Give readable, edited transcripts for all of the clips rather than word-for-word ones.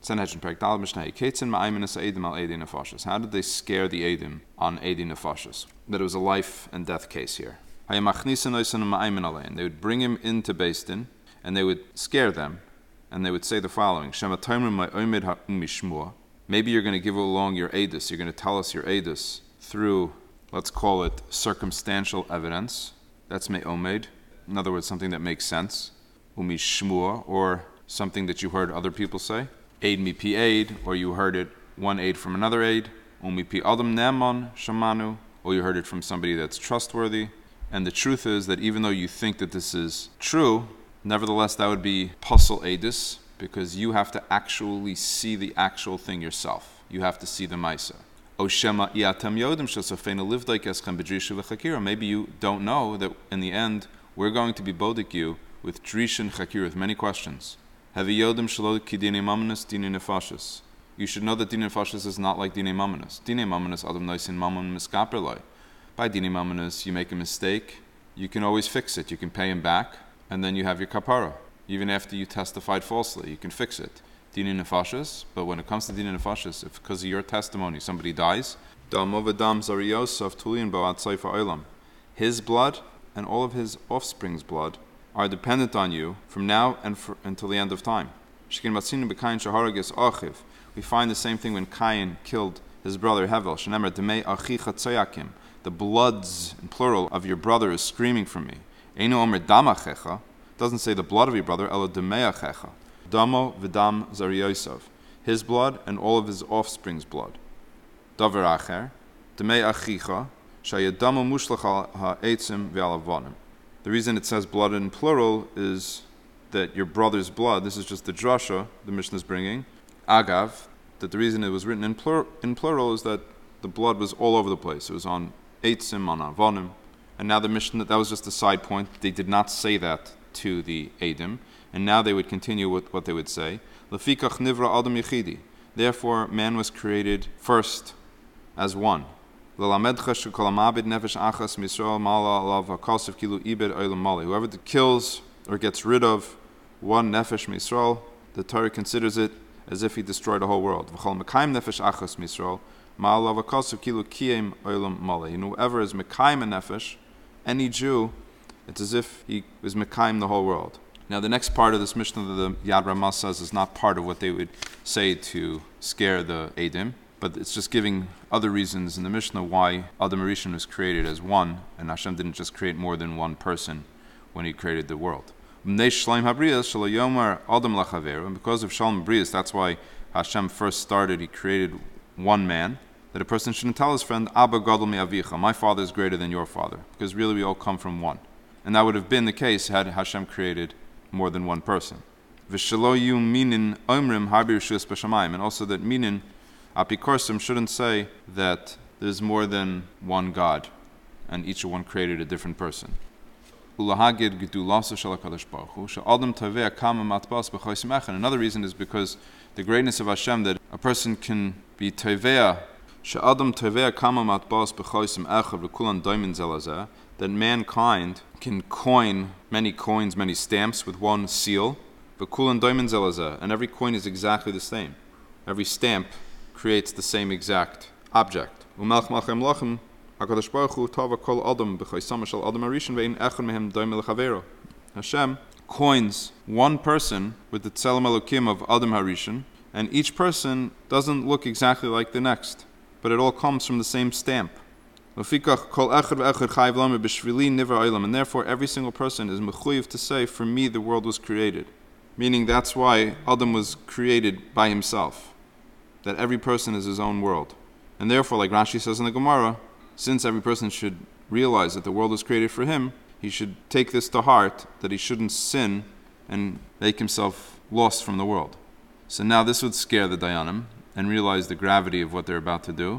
Sanhedrin Perek Daled Mishnah. Keitzin ma'aymenes ha'edim al eidei nefashos. How did they scare the edim on eidei nefashos? That it was a life and death case here. They would bring him into Beis Din, and they would scare them, and they would say the following: maybe you're going to give along your edus, you're going to tell us your edus through, let's call it, circumstantial evidence. That's me'omed. In other words, something that makes sense. Umishmua, or something that you heard other people say. Aid mi pi aid, or you heard it one aid from another aid. Umi pi adam neman shamanu, or you heard it from somebody that's trustworthy. And the truth is that even though you think that this is true, nevertheless that would be puzzle edus, because you have to actually see the actual thing yourself. You have to see the maisa. Maybe you don't know that in the end we're going to be bodik you with drish and chakir, with many questions. You should know that dine nefashos is not like dine mamanas. Dine mamanas adam noisin maman miskaperloi. By dine mamanas, you make a mistake, you can always fix it. You can pay him back, and then you have your kapara. Even after you testified falsely, you can fix it. Dine nefashos, but when it comes to dine nefashos, if because of your testimony somebody dies, his blood and all of his offspring's blood are dependent on you from now and until the end of time. We find the same thing when Cain killed his brother Hevel. The bloods, in plural, of your brother is screaming for me. Doesn't say the blood of your brother, elo demeachecha. Damo v'dam Zariyosov. His blood and all of his offspring's blood. Davar acher, demeachicha, shayadamu mushlach ha'etzim v'alavonim. The reason it says blood in plural is that your brother's blood, this is just the drasha the Mishnah is bringing, agav, that the reason it was written in plural is that the blood was all over the place. It was on eitzim, on avonim. And now the Mishnah, that was just a side point. They did not say that to the Edim, and now they would continue with what they would say. Lefikach nivra adam yichidi. Therefore, man was created first as one. Whoever kills or gets rid of one nefesh misrael, the Torah considers it as if he destroyed the whole world. And whoever is mekayim a nefesh, any Jew, it's as if he was mekayim the whole world. Now the next part of this Mishnah that the Yad Ramah says is not part of what they would say to scare the Edim, but it's just giving other reasons in the Mishnah why Adam Rishon was created as one, and Hashem didn't just create more than one person when He created the world. And because of Shalom Brias, that's why Hashem first started, He created one man, that a person shouldn't tell his friend, Abba Gadol mi Avicha, my father is greater than your father, because really we all come from one. And that would have been the case had Hashem created more than one person. And also that minin, apikorsim, shouldn't say that there's more than one God, and each one created a different person. Another reason is because the greatness of Hashem, that a person can be teveah, that mankind can coin many coins, many stamps with one seal, and every coin is exactly the same. Every stamp creates the same exact object. Hashem coins one person with the Tzelem Elokim of Adam Harishon, and each person doesn't look exactly like the next, but it all comes from the same stamp. And therefore every single person is mechuyev to say, for me the world was created. Meaning that's why Adam was created by himself, that every person is his own world. And therefore, like Rashi says in the Gemara, since every person should realize that the world was created for him, he should take this to heart, that he shouldn't sin and make himself lost from the world. So now this would scare the Dayanim and realize the gravity of what they're about to do.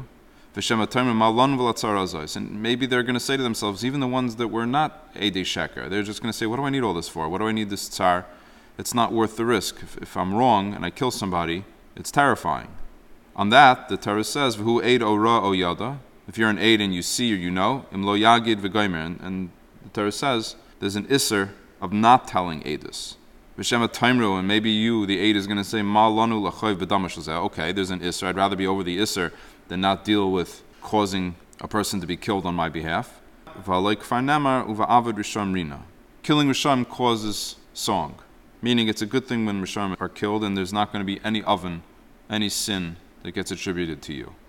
And maybe they're going to say to themselves, even the ones that were not Eidei Sheker, they're just going to say, what do I need all this for? What do I need this tsar? It's not worth the risk. If I'm wrong and I kill somebody, it's terrifying. On that, the Torah says, V'hu eid o ra o yada. If you're an aid and you see or you know, im lo yagid v'goymer. And the Torah says, there's an isser of not telling Eidus. V'shema taimru, and maybe you, the 8, is going to say, Ma lanu l'choiv b'dama shel zeh. Okay, there's an isser. I'd rather be over the isser than not deal with causing a person to be killed on my behalf. V'alei kfar nemar uva'avad risham rina. Killing risham causes song, meaning it's a good thing when risham are killed, and there's not going to be any oven, any sin that gets attributed to you.